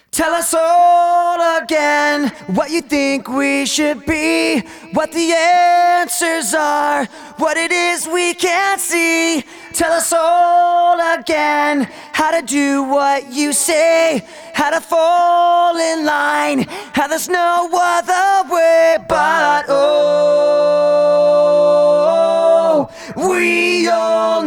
Tell us all again what you think we should be, what the answers are, what it is we can't see. Tell us all again how to do what you say, how to fall in line, how there's no other way. But oh, we all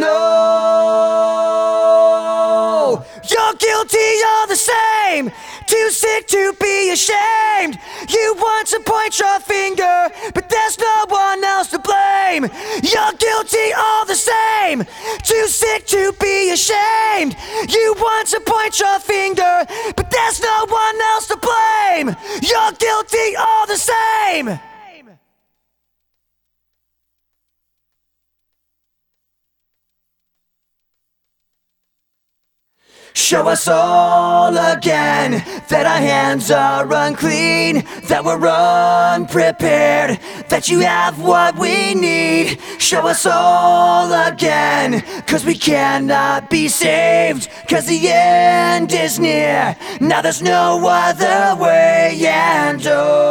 know you're guilty all the same, too sick to be ashamed. You want to point your finger, but there's no one else to blame. You're guilty all the same, too sick to be ashamed. You want to point your finger, but there's no one else to blame. You're guilty all the same. Show us all again that our hands are unclean, that we're unprepared, that you have what we need. Show us all again, 'cause we cannot be saved, 'cause the end is near. Now there's no other way, and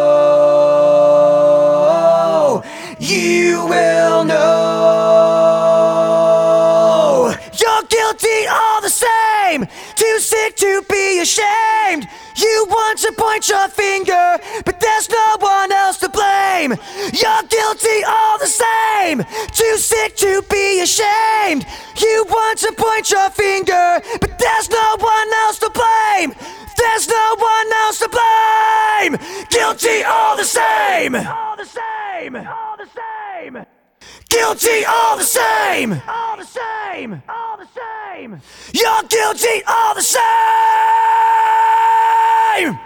oh, you will know you're guilty all the same, too sick to be ashamed. You want to point your finger, but there's no one else to blame. You're guilty all the same, too sick to be ashamed. You want to point your finger, but there's no one else to blame. There's no one else to blame. Guilty all the same. All the same. All the same. Guilty all the same. All the same. All the same. You're guilty all the same.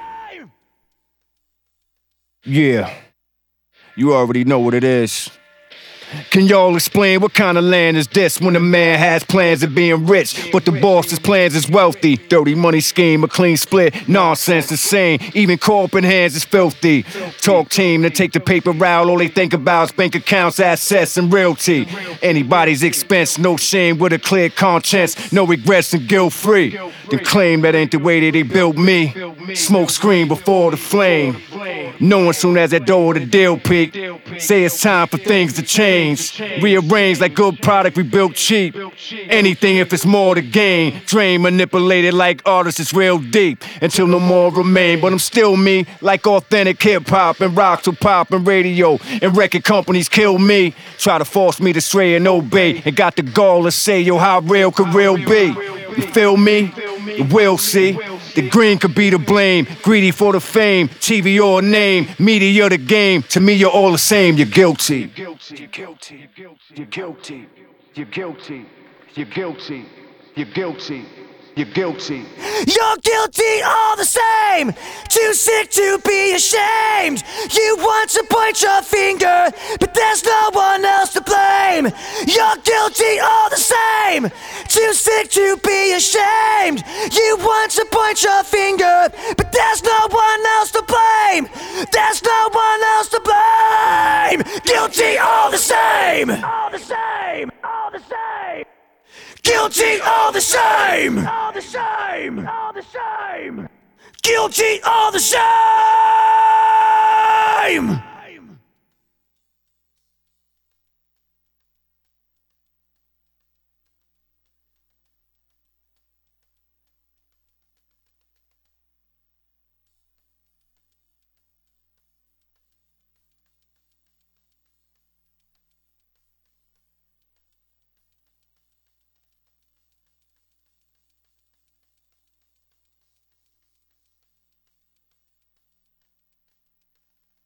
Yeah, you already know what it is. Can y'all explain what kind of land is this when a man has plans of being rich, but the boss's plans is wealthy? Dirty money scheme, a clean split, nonsense, insane. Even corporate hands is filthy. Talk team to take the paper route, all they think about is bank accounts, assets, and realty. Anybody's expense, no shame with a clear conscience, no regrets and guilt free. Then claim that ain't the way that they built me. Smoke screen before the flame. Knowing soon as that door of the deal peak, say it's time for things to change. Rearrange like good product we built cheap. Anything if it's more to gain. Drain manipulated like artists, it's real deep. Until no more remain. But I'm still me, like authentic hip-hop and rock to pop and radio. And record companies kill me. Try to force me to stray and obey. And got the gall to say, yo, how real could real be? You feel me? We'll see. The green could be to blame, greedy for the fame, TV or name, media the game. To me, you're all the same. You're guilty. You're guilty. You're guilty. You're guilty. You're guilty. You're guilty. You're guilty. You're guilty all the same, too sick to be ashamed. You want to point your finger, but there's no one else to blame. You're guilty all the same, too sick to be ashamed. You want to point your finger, but there's no one else to blame. There's no one else to blame. Guilty all the same. All the same. All the same. Guilty all the same. All the same. All the same. Guilty all the same.